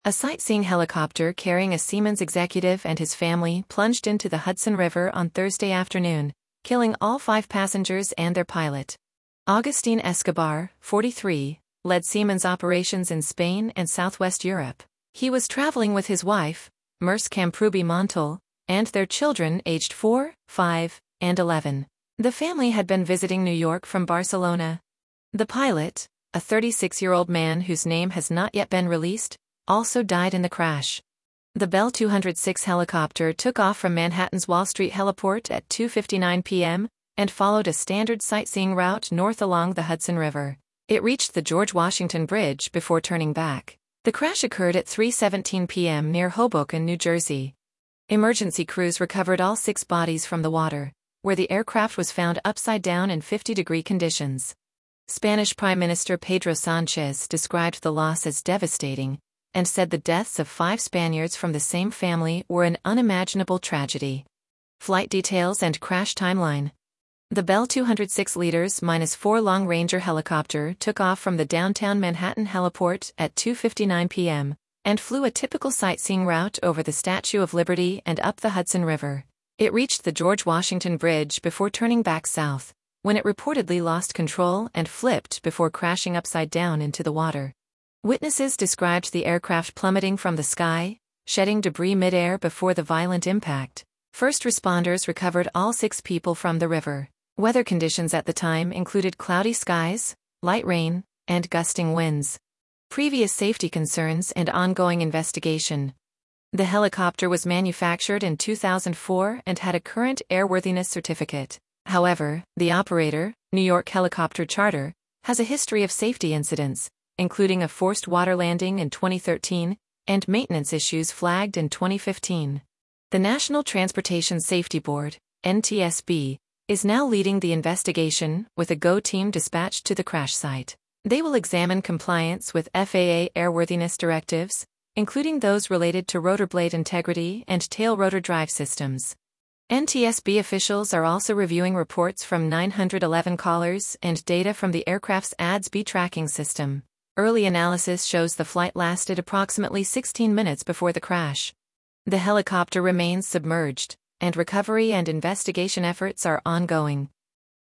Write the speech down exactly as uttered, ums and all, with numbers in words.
A sightseeing helicopter carrying a Siemens executive and his family plunged into the Hudson River on Thursday afternoon, killing all five passengers and their pilot. Agustin Escobar, forty-three, led Siemens operations in Spain and southwest Europe. He was traveling with his wife, Merce Camprubi Montal, and their children aged four, five, and eleven. The family had been visiting New York from Barcelona. The pilot, a thirty-six-year-old man whose name has not yet been released, also died in the crash. The Bell two oh six helicopter took off from Manhattan's Wall Street heliport at two fifty-nine p m and followed a standard sightseeing route north along the Hudson River. It reached the George Washington Bridge before turning back. The crash occurred at three seventeen p m near Hoboken, New Jersey. Emergency crews recovered all six bodies from the water, where the aircraft was found upside down in fifty-degree conditions. Spanish Prime Minister Pedro Sánchez described the loss as devastating, and said the deaths of five Spaniards from the same family were an unimaginable tragedy. Flight details and crash timeline. The Bell two oh six Leaders minus four Long Ranger helicopter took off from the downtown Manhattan heliport at two fifty-nine p m and flew a typical sightseeing route over the Statue of Liberty and up the Hudson River. It reached the George Washington Bridge before turning back south, when it reportedly lost control and flipped before crashing upside down into the water. Witnesses described the aircraft plummeting from the sky, shedding debris midair before the violent impact. First responders recovered all six people from the river. Weather conditions at the time included cloudy skies, light rain, and gusting winds. Previous safety concerns and ongoing investigation. The helicopter was manufactured in two thousand four and had a current airworthiness certificate. However, the operator, New York Helicopter Charter, has a history of safety incidents, including a forced water landing in twenty thirteen, and maintenance issues flagged in twenty fifteen. The National Transportation Safety Board, N T S B, is now leading the investigation with a G O team dispatched to the crash site. They will examine compliance with F A A airworthiness directives, including those related to rotor blade integrity and tail rotor drive systems. N T S B officials are also reviewing reports from nine hundred eleven callers and data from the aircraft's A D S B tracking system. Early analysis shows the flight lasted approximately sixteen minutes before the crash. The helicopter remains submerged, and recovery and investigation efforts are ongoing.